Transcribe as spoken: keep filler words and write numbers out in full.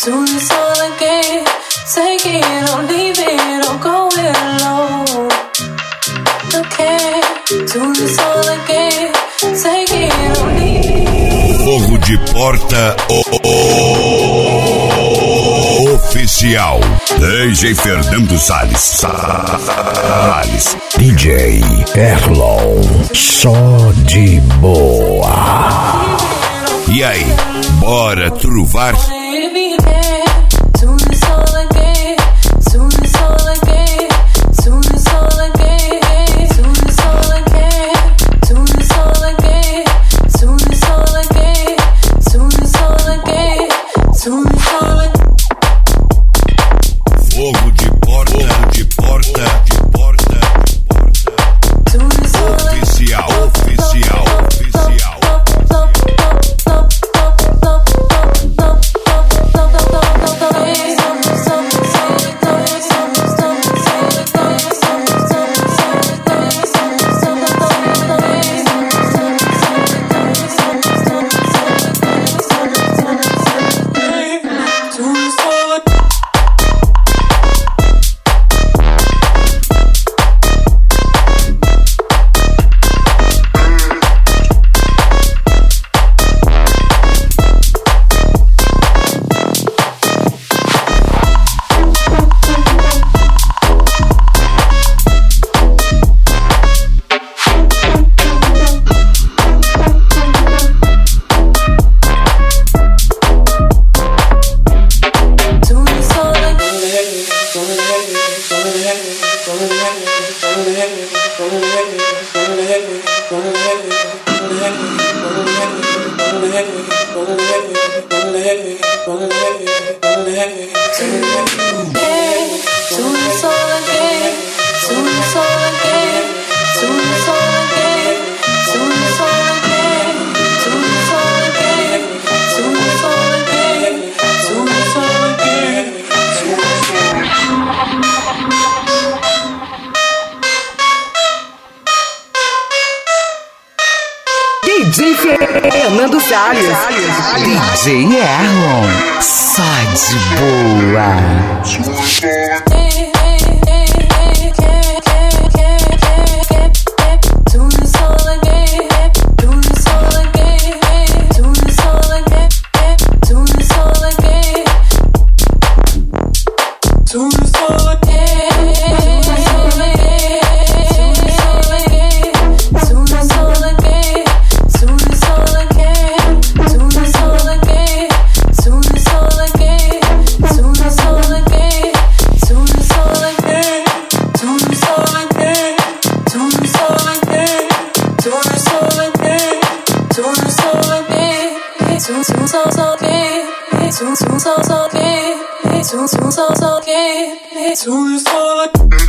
Do this all again. Take it or leave it or go it alone. Okay, do this all again. Take it or leave it. Fogo de Porta oh, oh, oh, oficial. D J Fernando Salles. Salles. D J Erlon. Só de boa. E aí, bora truvar? Fogo de porta, de porta, de porta, de porta. Oficial, oficial, oficial. D J Fernando Salles, D J Erlon, só de boa. Soon, soon, so, so, okay. Soon, soon, so, so, okay.